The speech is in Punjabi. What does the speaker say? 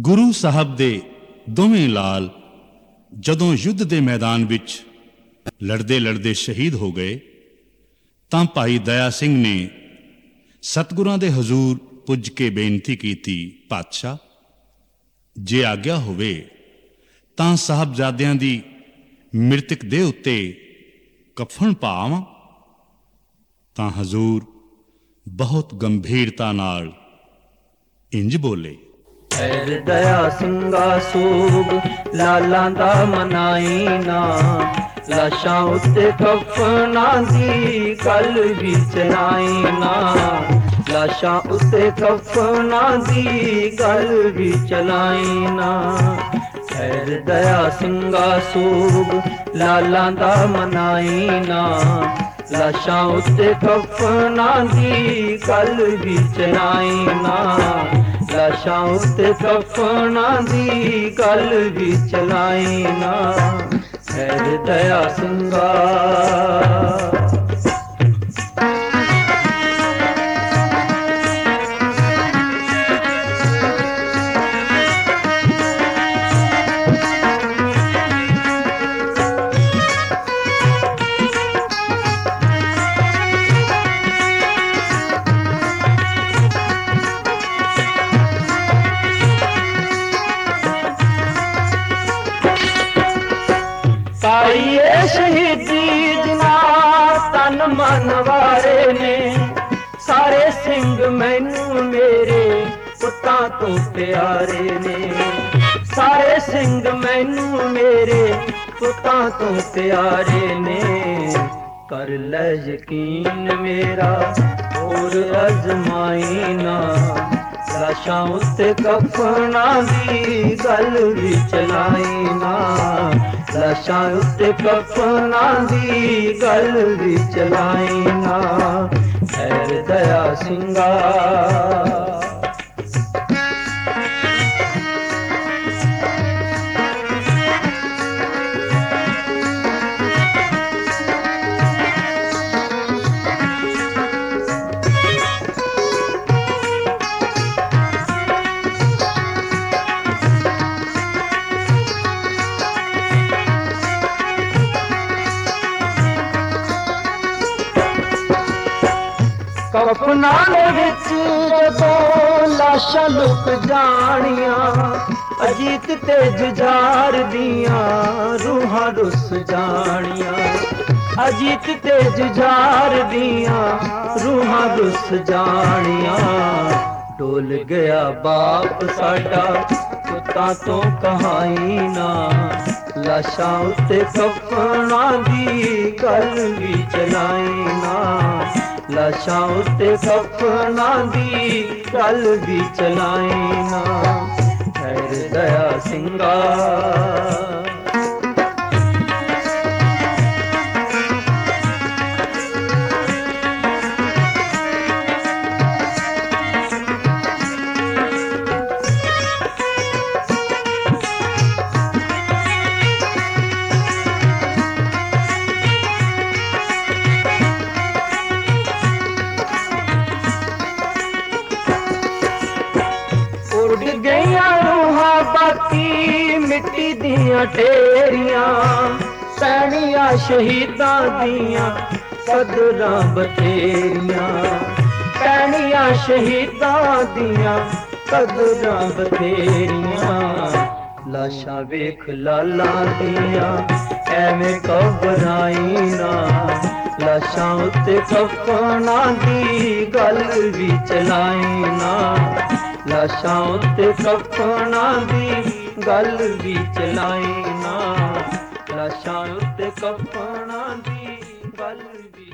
ਗੁਰੂ ਸਾਹਿਬ ਦੇ ਦੋਵੇਂ ਲਾਲ ਜਦੋਂ ਯੁੱਧ ਦੇ ਮੈਦਾਨ ਵਿੱਚ ਲੜਦੇ ਲੜਦੇ ਸ਼ਹੀਦ ਹੋ ਗਏ ਤਾਂ ਭਾਈ ਦਇਆ ਸਿੰਘ ਨੇ ਸਤਿਗੁਰਾਂ ਦੇ ਹਜ਼ੂਰ ਪੁੱਜ ਕੇ ਬੇਨਤੀ ਕੀਤੀ, ਪਾਤਸ਼ਾਹ ਜੇ ਆਗਿਆ ਹੋਵੇ ਤਾਂ ਸਾਹਿਬਜ਼ਾਦਿਆਂ ਦੀ ਮ੍ਰਿਤਕ ਦੇਹ ਉੱਤੇ ਕਫਨ ਪਾਵਾਂ। ਤਾਂ ਹਜ਼ੂਰ ਬਹੁਤ ਗੰਭੀਰਤਾ ਨਾਲ ਇੰਜ ਬੋਲੇ, ਖੈਰ ਦਇਆ ਸਿੰਘਾ ਸੂਬ ਲਾਲਾਂ ਦਾ ਮਨਾਈ ਨਾ, ਲਾਸ਼ਾਂ ਉੱਤੇ ਕਫਨਾਂ ਦੀ ਗੱਲ ਵੀ ਚਲਾਈ ਨਾ, ਲਾਸ਼ਾਂ ਉੱਤੇ ਕਫਨਾਂ ਦੀ ਗੱਲ ਵੀ ਚਲਾਈ ਨਾ। ਖੈਰ ਦਇਆ ਸਿੰਘਾ ਸੂਬ ਲਾਲਾਂ ਦਾ ਮਨਾਈ ਨਾ, ਲਾਸ਼ਾਂ ਉੱਤੇ ਕਫਨਾਂ ਦੀ ਗੱਲ ਵੀ ਚਲਾਈ ਨਾ, ਲਾਸ਼ਾਂ ਉੱਤੇ ਕਫਨਾਂ ਦੀ ਗੱਲ ਵੀ ਚਲਾਈ ਨਾ। ਖੈਰ ਦਇਆ ਸਿੰਘਾ ਪਾਈਏ ਸ਼ਹੀਦੀ ਜਿਨ੍ਹਾਂ ਤਨ ਮਨ ਵਾਰੇ ਨੇ, ਸਾਰੇ ਸਿੰਘ ਮੈਨੂੰ ਮੇਰੇ ਪੁੱਤਾਂ ਤੋਂ ਪਿਆਰੇ ਨੇ, ਸਾਰੇ ਸਿੰਘ ਮੈਨੂੰ ਮੇਰੇ ਪੁੱਤਾਂ ਤੋਂ ਪਿਆਰੇ ਨੇ। ਕਰ ਲੈ ਯਕੀਨ ਮੇਰਾ ਹੋਰ ਅਜ਼ਮਾਈ ਨਾ, ਲਾਸ਼ਾਂ ਉੱਤੇ ਕਫਨਾਂ ਦੀ ਗੱਲ ਵੀ ਚਲਾਈ ਨਾ, ਲਾਸ਼ਾਂ ਉੱਤੇ ਕਫਨਾਂ ਦੀ ਗੱਲ ਵੀ ਚਲਾਈ ਨਾ। ਖੈਰ ਦਇਆ ਸਿੰਘਾ ਕਫਨਾਂ ਦੇ ਵਿੱਚ ਜਦੋਂ ਲਾਸ਼ਾਂ ਲੁਕ ਜਾਣੀਆਂ, ਅਜੀਤ ਤੇ ਜੁਝਾਰ ਦੀਆਂ ਰੂਹਾਂ ਰੁੱਸ ਜਾਣੀਆਂ, ਅਜੀਤ ਤੇ ਜੁਝਾਰ ਦੀਆਂ ਰੂਹਾਂ ਰੁੱਸ ਜਾਣੀਆਂ। ਡੋਲ ਗਿਆ ਬਾਪ ਸਾਡਾ ਪੁੱਤਾਂ ਤੋਂ ਕਹਾਈ ਨਾ, ਲਾਸ਼ਾਂ ਉੱਤੇ ਕਫਨਾਂ ਦੀ ਗੱਲ ਵੀ ਚਲਾਈ ਨਾ, ਲਾਸ਼ਾਂ ਉੱਤੇ ਕਫਨਾਂ ਦੀ ਗੱਲ ਵੀ ਚਲਾਈ ਨਾ। ਖੈਰ ਦਇਆ ਸਿੰਘਾ ਉੱਡ ਗਈਆਂ ਰੂਹਾਂ ਬਾਕੀ ਮਿੱਟੀ ਦੀਆਂ ਢੇਰੀਆਂ, ਪੈਣੀਆਂ ਸ਼ਹੀਦਾਂ ਦੀਆਂ ਕਦਰਾਂ ਬਥੇਰੀਆਂ, ਪੈਣੀਆਂ ਸ਼ਹੀਦਾਂ ਦੀਆਂ ਕਦਰਾਂ ਬਥੇਰੀਆਂ। ਲਾਸ਼ਾਂ ਵੇਖ ਲਾਲਾਂ ਦੀਆਂ ਐਵੇਂ ਘਬਰਾਈ ਨਾ, ਲਾਸ਼ਾਂ ਉੱਤੇ ਕਫਨਾਂ ਦੀ ਗੱਲ ਵੀ ਚਲਾਈ ਨਾ, ਲਾਸ਼ਾਂ ਉੱਤੇ ਕਫਨਾਂ ਦੀ ਗੱਲ ਵੀ ਚਲਾਈ ਨਾ, ਲਾਸ਼ਾਂ ਉੱਤੇ ਕਫਨਾਂ ਦੀ ਗੱਲ ਵੀ